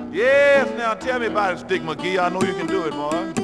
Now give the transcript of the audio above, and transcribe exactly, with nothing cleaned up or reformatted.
Yes, now tell me about it, Stick McGee. I know you can do it, boy.